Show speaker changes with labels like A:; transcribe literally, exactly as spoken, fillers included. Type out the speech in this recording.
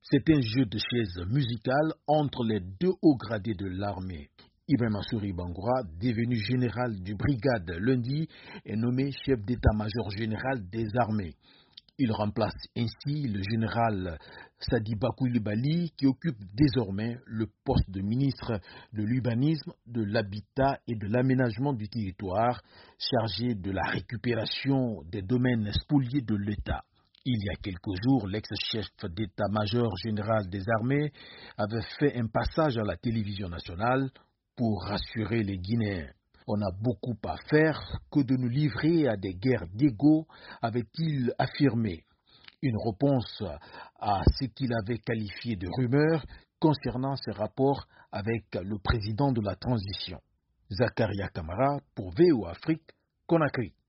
A: C'est un jeu de chaises musicales entre les deux hauts gradés de l'armée. Ibrahim Assouri Bangoura, devenu général du brigade lundi, est nommé chef d'état-major général des armées. Il remplace ainsi le général Sadiba Koulibaly qui occupe désormais le poste de ministre de l'urbanisme, de l'habitat et de l'aménagement du territoire, chargé de la récupération des domaines spoliés de l'État. Il y a quelques jours, l'ex-chef d'état-major général des armées avait fait un passage à la télévision nationale pour rassurer les Guinéens. On a beaucoup à faire que de nous livrer à des guerres d'ego, avait-il affirmé. Une réponse à ce qu'il avait qualifié de rumeurs concernant ses rapports avec le président de la transition. Zakaria Kamara pour V O Afrique, Conakry.